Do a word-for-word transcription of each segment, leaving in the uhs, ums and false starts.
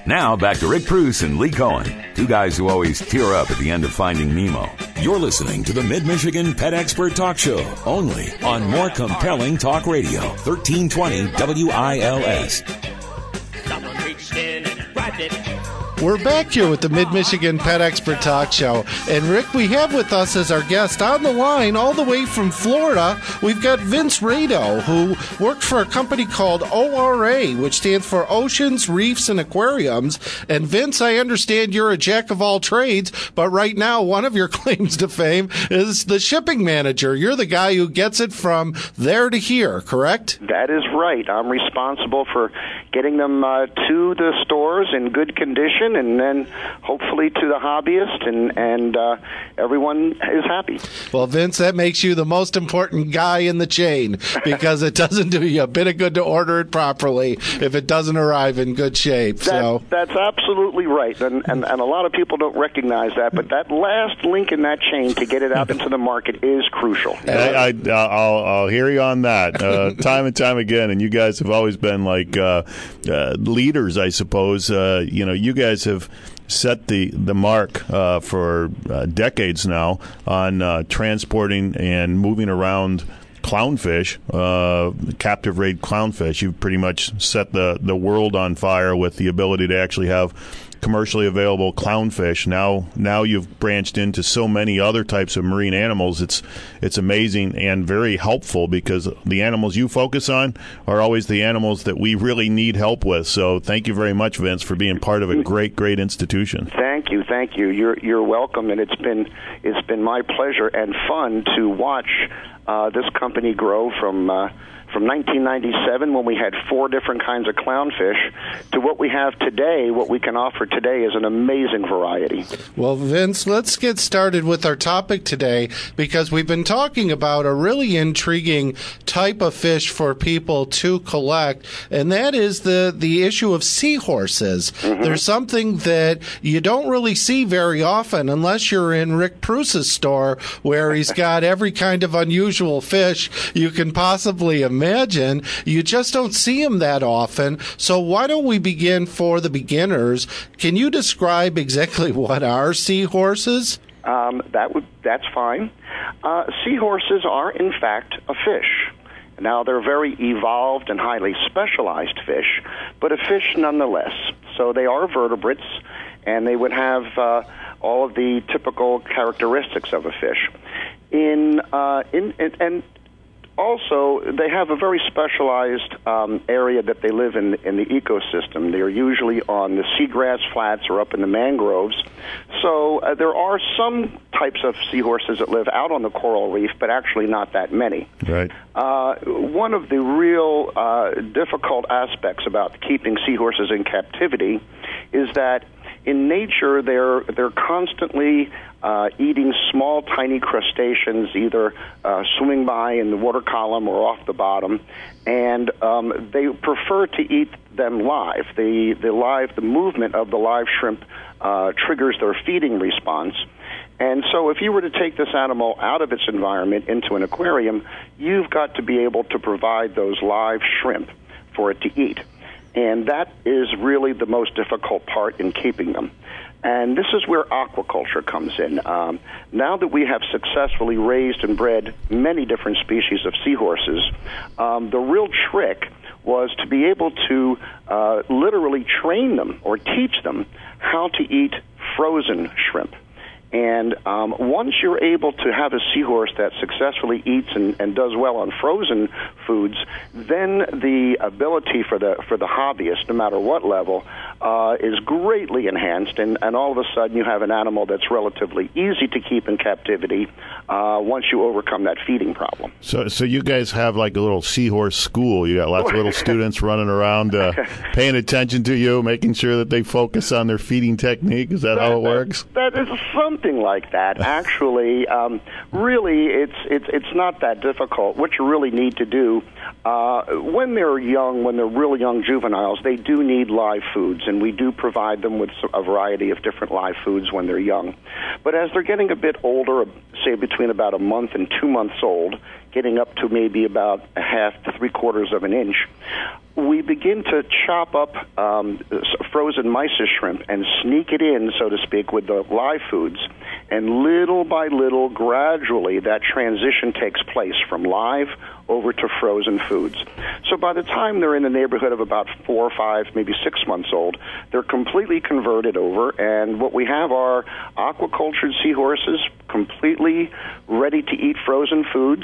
Now, back to Rick Bruce and Lee Cohen, two guys who always tear up at the end of Finding Nemo. You're listening to the Mid-Michigan Pet Expert Talk Show, only on More Compelling Talk Radio, thirteen twenty W I L S. Someone reached in and grabbed it. We're back here with the Mid-Michigan Pet Expert Talk Show. And Rick, we have with us as our guest on the line, all the way from Florida, we've got Vince Rado, who works for a company called O R A, which stands for Oceans, Reefs, and Aquariums. And Vince, I understand you're a jack of all trades, but right now one of your claims to fame is the shipping manager. You're the guy who gets it from there to here, correct? That is right. I'm responsible for getting them uh, to the stores in good condition, and then hopefully to the hobbyist, and, and uh, everyone is happy. Well, Vince, that makes you the most important guy in the chain, because it doesn't do you a bit of good to order it properly if it doesn't arrive in good shape. That, so That's absolutely right, and, and, and a lot of people don't recognize that, but that last link in that chain to get it out into the market is crucial. I, I, I'll, I'll hear you on that uh, time and time again, and you guys have always been like uh, uh, leaders, I suppose. Uh, you know, you guys have set the the mark uh, for uh, decades now on uh, transporting and moving around clownfish, uh, captive raid clownfish. You've pretty much set the, the world on fire with the ability to actually have commercially available clownfish. Now, now you've branched into so many other types of marine animals. It's it's amazing and very helpful, because the animals you focus on are always the animals that we really need help with. So, thank you very much, Vince, for being part of a great, great institution. Thank you, thank you. You're you're welcome, and it's been it's been my pleasure and fun to watch uh, this company grow from. Uh, From nineteen ninety-seven, when we had four different kinds of clownfish, to what we have today. What we can offer today is an amazing variety. Well, Vince, let's get started with our topic today, because we've been talking about a really intriguing type of fish for people to collect, and that is the, the issue of seahorses. Mm-hmm. There's something that you don't really see very often unless you're in Rick Bruce's store, where he's got every kind of unusual fish you can possibly imagine. Imagine. You just don't see them that often. So why don't we begin for the beginners? Can you describe exactly what are seahorses? Um, that would that's fine. Uh, seahorses are, in fact, a fish. Now, they're very evolved and highly specialized fish, but a fish nonetheless. So they are vertebrates, and they would have uh, all of the typical characteristics of a fish. In uh, in, in and Also, they have a very specialized um, area that they live in in the ecosystem. They're usually on the seagrass flats or up in the mangroves. So uh, there are some types of seahorses that live out on the coral reef, but actually not that many. Right. Uh, one of the real uh, difficult aspects about keeping seahorses in captivity is that in nature, they're they're constantly uh, eating small, tiny crustaceans, either uh, swimming by in the water column or off the bottom, and um, they prefer to eat them live. The the live the movement of the live shrimp uh, triggers their feeding response. And so if you were to take this animal out of its environment into an aquarium, you've got to be able to provide those live shrimp for it to eat. And that is really the most difficult part in keeping them. And this is where aquaculture comes in. Um, now that we have successfully raised and bred many different species of seahorses, um, the real trick was to be able to uh, literally train them or teach them how to eat frozen shrimp. And um, once you're able to have a seahorse that successfully eats and, and does well on frozen foods, then the ability for the for the hobbyist, no matter what level, uh, is greatly enhanced. And, and all of a sudden, you have an animal that's relatively easy to keep in captivity uh, once you overcome that feeding problem. So, so you guys have like a little seahorse school. You got lots of little students running around, uh, paying attention to you, making sure that they focus on their feeding technique. Is that, that how it works? That, that is some. Something like that. Actually, um, really, it's it's it's not that difficult. What you really need to do uh, when they're young, when they're really young juveniles, they do need live foods, and we do provide them with a variety of different live foods when they're young. But as they're getting a bit older, say between about a month and two months old, getting up to maybe about a half to three quarters of an inch, we begin to chop up um, frozen mysis shrimp and sneak it in, so to speak, with the live foods. And little by little, gradually, that transition takes place from live over to frozen foods. So by the time they're in the neighborhood of about four or five, maybe six months old, they're completely converted over, and what we have are aquacultured seahorses, completely ready to eat frozen foods,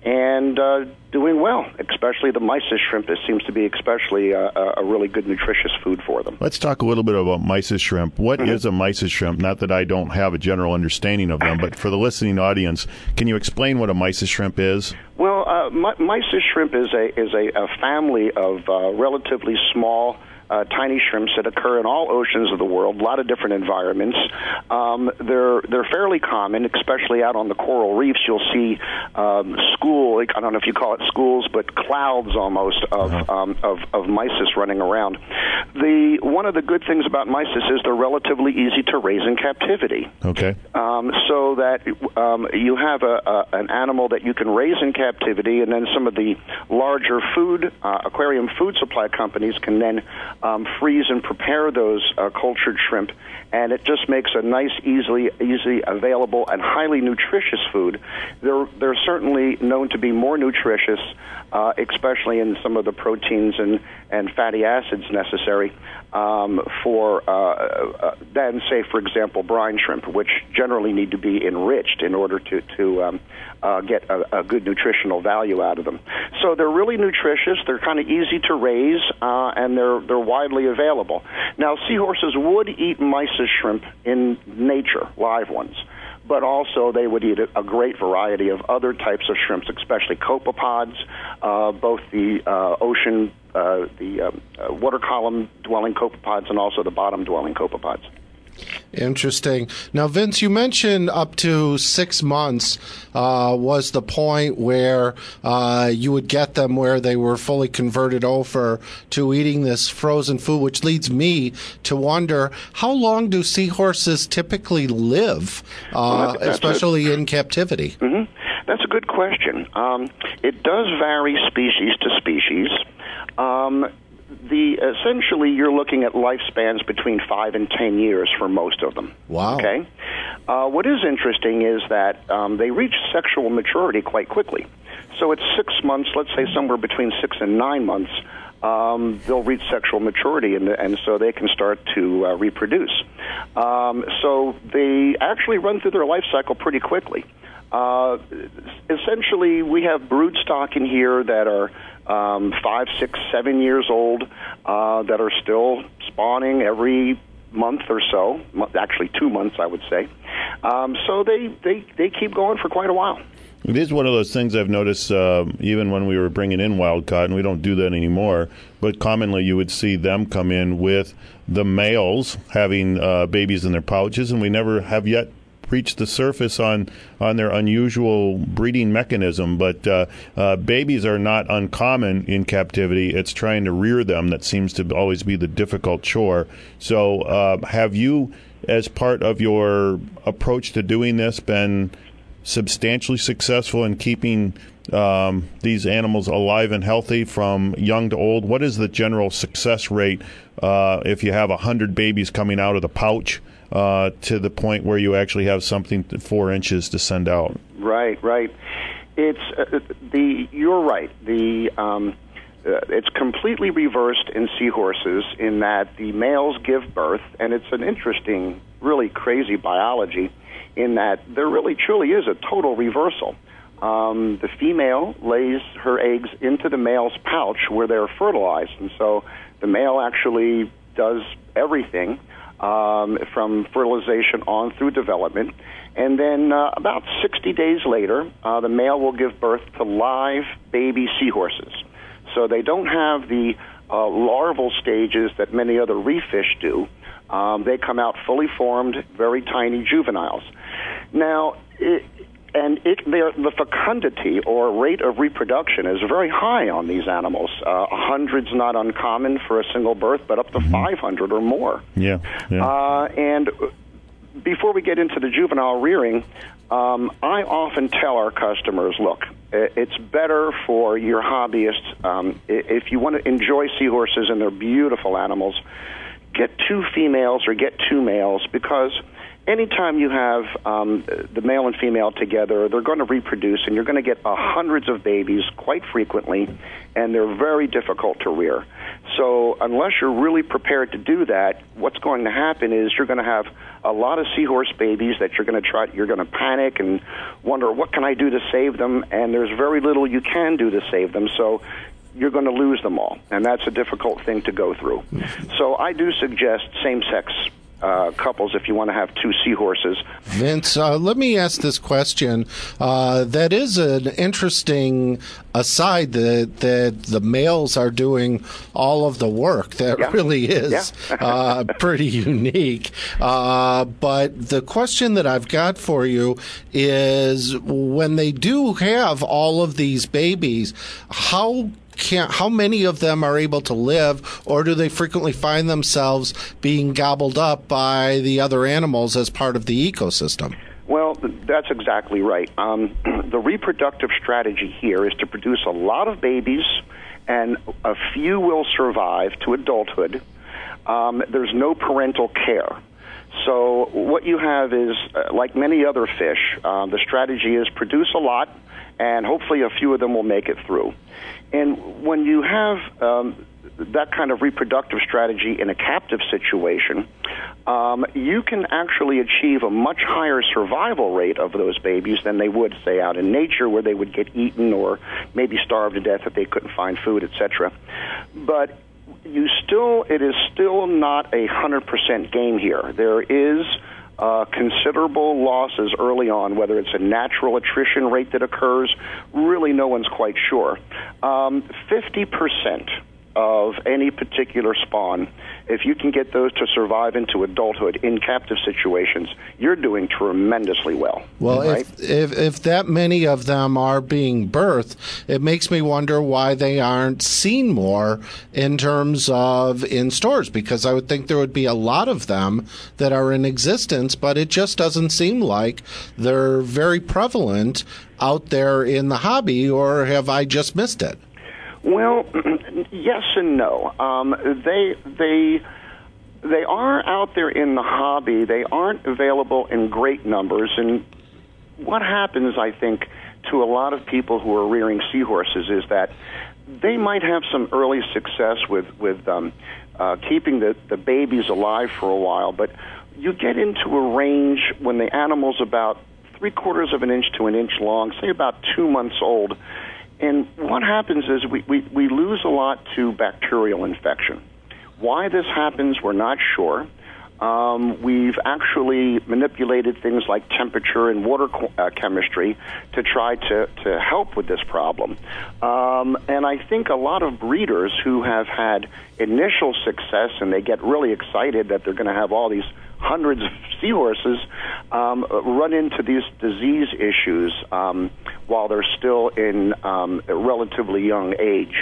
and uh, doing well, especially the mysis shrimp. It seems to be especially uh, a really good, nutritious food for them. Let's talk a little bit about mysis shrimp. What mm-hmm. is a mysis shrimp? Not that I don't have a general understanding of them, but for the listening audience, can you explain what a mysis shrimp is? Well, uh, my, mysis shrimp is a is a, a family of uh, relatively small, Uh, tiny shrimps that occur in all oceans of the world, a lot of different environments. Um, they're they're fairly common, especially out on the coral reefs. You'll see um, school, I don't know if you call it schools, but clouds almost of, uh-huh. um, of of mysis running around. The one of the good things about mysis is they're relatively easy to raise in captivity. Okay. Um, so that um, you have a, a an animal that you can raise in captivity, and then some of the larger food uh, aquarium food supply companies can then Um, freeze and prepare those uh, cultured shrimp, and it just makes a nice, easily, easily available and highly nutritious food. They're they're certainly known to be more nutritious, uh, especially in some of the proteins and, and fatty acids necessary um, for uh, uh, than, say, for example, brine shrimp, which generally need to be enriched in order to to um, uh, get a, a good nutritional value out of them. So they're really nutritious. They're kind of easy to raise, uh, and they're they're widely available. Now, seahorses would eat mysis shrimp in nature, live ones, but also they would eat a, a great variety of other types of shrimps, especially copepods, uh, both the uh, ocean, uh, the um, uh, water column dwelling copepods, and also the bottom dwelling copepods. Interesting. Now, Vince, you mentioned up to six months uh, was the point where uh, you would get them where they were fully converted over to eating this frozen food, which leads me to wonder, how long do seahorses typically live, uh, well, that's, that's especially a, in captivity? Mm-hmm. That's a good question. Um, it does vary species to species. Um The essentially, you're looking at lifespans between five and ten years for most of them. Wow. Okay. Uh, what is interesting is that um, they reach sexual maturity quite quickly. So it's six months, let's say somewhere between six and nine months, um, they'll reach sexual maturity, and, and so they can start to uh, reproduce. Um, so they actually run through their life cycle pretty quickly. Uh, essentially, we have brood stock in here that are um, five, six, seven years old uh, that are still spawning every month or so. Actually, two months, I would say. Um, so they, they, they keep going for quite a while. It is one of those things I've noticed uh, even when we were bringing in wild caught, and we don't do that anymore, but commonly you would see them come in with the males having uh, babies in their pouches, and we never have yet reached the surface on, on their unusual breeding mechanism. But uh, uh, babies are not uncommon in captivity. It's trying to rear them that seems to always be the difficult chore. So uh, have you, as part of your approach to doing this, been substantially successful in keeping um, these animals alive and healthy from young to old? What is the general success rate uh, if you have one hundred babies coming out of the pouch uh, to the point where you actually have something four inches to send out? Right, right. It's uh, the you're right. The um, uh, it's completely reversed in seahorses in that the males give birth, and it's an interesting, really crazy biology in that there really truly is a total reversal. Um, the female lays her eggs into the male's pouch where they're fertilized, and so the male actually does everything um, from fertilization on through development. And then uh, about sixty days later, uh, the male will give birth to live baby seahorses. So they don't have the uh, larval stages that many other reef fish do. Um, they come out fully formed, very tiny juveniles. Now, it, and it, the fecundity or rate of reproduction is very high on these animals. Uh, one hundred's not uncommon for a single birth, but up to five hundred or more. Yeah. yeah. Uh, and before we get into the juvenile rearing, um, I often tell our customers, look, it's better for your hobbyists, um, if you want to enjoy seahorses and they're beautiful animals, get two females or get two males, because anytime you have um, the male and female together, they're going to reproduce, and you're going to get uh, hundreds of babies quite frequently, and they're very difficult to rear. So unless you're really prepared to do that, what's going to happen is you're going to have a lot of seahorse babies that you're going to try. You're going to panic and wonder, what can I do to save them? And there's very little you can do to save them. So you're going to lose them all, and that's a difficult thing to go through. So I do suggest same-sex Uh, couples if you want to have two seahorses. Vince, uh, let me ask this question. Uh, that is an interesting aside that, that the males are doing all of the work. That yeah. really is yeah. uh, pretty unique. Uh, but the question that I've got for you is, when they do have all of these babies, how Can't, how many of them are able to live, or do they frequently find themselves being gobbled up by the other animals as part of the ecosystem? Well, that's exactly right. Um, the reproductive strategy here is to produce a lot of babies, and a few will survive to adulthood. Um, there's no parental care. So what you have is, uh, like many other fish, uh, the strategy is produce a lot, and hopefully a few of them will make it through. And when you have um, that kind of reproductive strategy in a captive situation, um, you can actually achieve a much higher survival rate of those babies than they would, say, out in nature, where they would get eaten or maybe starve to death if they couldn't find food, et cetera. But you still, it is still not a hundred percent game here. There is Uh, considerable losses early on, whether it's a natural attrition rate that occurs, really no one's quite sure. Um, fifty percent of any particular spawn, if you can get those to survive into adulthood in captive situations, you're doing tremendously well. Well, right? if, if if that many of them are being birthed, it makes me wonder why they aren't seen more in terms of in stores, because I would think there would be a lot of them that are in existence, but it just doesn't seem like they're very prevalent out there in the hobby, or have I just missed it? Well, yes and no. Um, they they they are out there in the hobby. They aren't available in great numbers. And what happens, I think, to a lot of people who are rearing seahorses is that they might have some early success with with um, uh, keeping the, the babies alive for a while, but you get into a range when the animal's about three quarters of an inch to an inch long, say about two months old. And what happens is we, we, we lose a lot to bacterial infection. Why this happens, we're not sure. Um, we've actually manipulated things like temperature and water uh, chemistry to try to, to help with this problem. Um, and I think a lot of breeders who have had initial success, and they get really excited that they're going to have all these hundreds of seahorses, um, run into these disease issues um, while they're still in um, a relatively young age.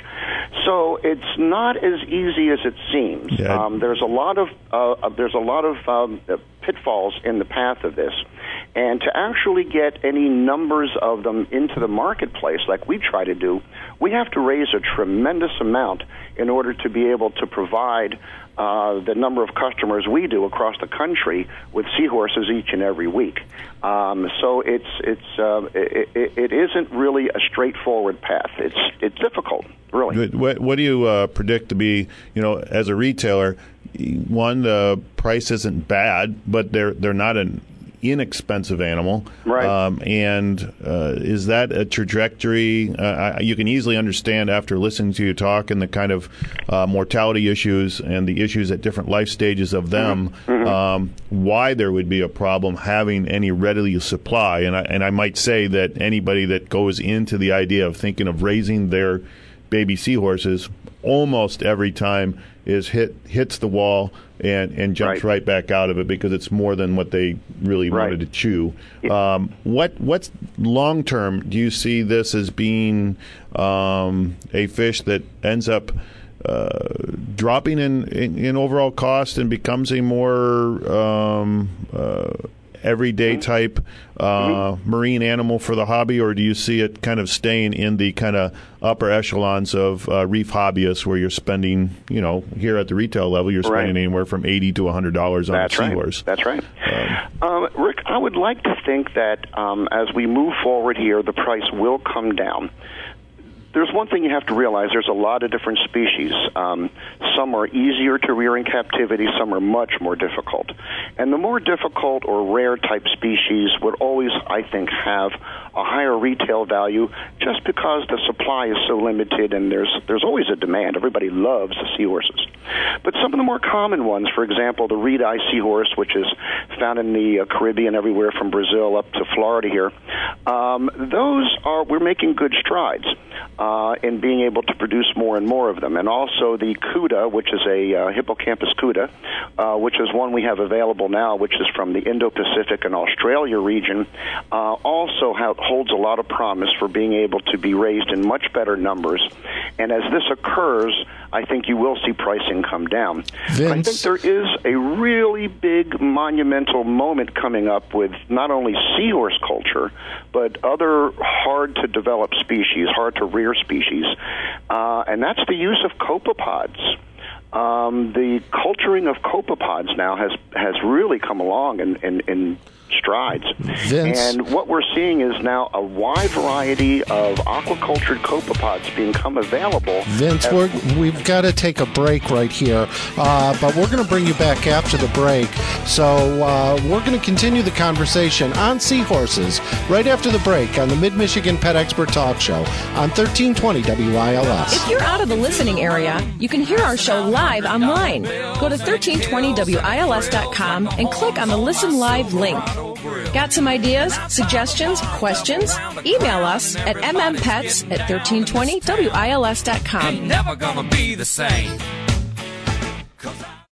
So it's not as easy as it seems. Yeah. Um, there's a lot of uh, there's a lot of um, pitfalls in the path of this, and to actually get any numbers of them into the marketplace like we try to do, we have to raise a tremendous amount in order to be able to provide Uh, the number of customers we do across the country with seahorses each and every week. Um, so it's it's uh, it, it, it isn't really a straightforward path. It's it's difficult, really. What, what do you uh, predict to be, you know, as a retailer? One, the price isn't bad, but they're they're not an inexpensive animal, right? Um, and uh, is that a trajectory uh, you can easily understand after listening to you talk, and the kind of uh, mortality issues and the issues at different life stages of them, mm-hmm. um, why there would be a problem having any readily supply? And I, and I might say that anybody that goes into the idea of thinking of raising their baby seahorses almost every time is hit hits the wall and, and jumps right. right back out of it, because it's more than what they really right. wanted to chew. Um, what what's long term? Do you see this as being um, a fish that ends up uh, dropping in, in, in overall cost and becomes a more um, uh, everyday type uh, mm-hmm. marine animal for the hobby, or do you see it kind of staying in the kind of upper echelons of uh, reef hobbyists where you're spending, you know, here at the retail level, you're spending right. anywhere from eighty to one hundred dollars on That's a right. seahorse? That's right. Um, um, Rick, I would like to think that um, as we move forward here, the price will come down. There's one thing you have to realize. There's a lot of different species. Um, some are easier to rear in captivity. Some are much more difficult. And the more difficult or rare type species would always, I think, have a higher retail value just because the supply is so limited and there's there's always a demand. Everybody loves the seahorses. But some of the more common ones, for example, the reed-eye seahorse, which is found in the uh, Caribbean everywhere from Brazil up to Florida here, um, those are, we're making good strides. Uh, in being able to produce more and more of them. And also the CUDA, which is a uh, hippocampus CUDA, uh, which is one we have available now, which is from the Indo-Pacific and Australia region, uh, also ha- holds a lot of promise for being able to be raised in much better numbers. And as this occurs, I think you will see pricing come down. I think there is a really big monumental moment coming up with not only seahorse culture, but other hard-to-develop species, hard-to-rear species, uh, and that's the use of copepods. Um, the culturing of copepods now has, has really come along in, in, in strides. Vince. And what we're seeing is now a wide variety of aquacultured copepods become available. Vince, we're, we've got to take a break right here, uh, but we're going to bring you back after the break. So uh, we're going to continue the conversation on seahorses right after the break on the Mid-Michigan Pet Expert Talk Show on thirteen twenty W I L S. If you're out of the listening area, you can hear our show live online. Go to thirteen twenty W I L S dot com and click on the Listen Live link. Got some ideas, suggestions, questions? Email us at m m pets at thirteen twenty W I L S dot com. Ain't never gonna be the same.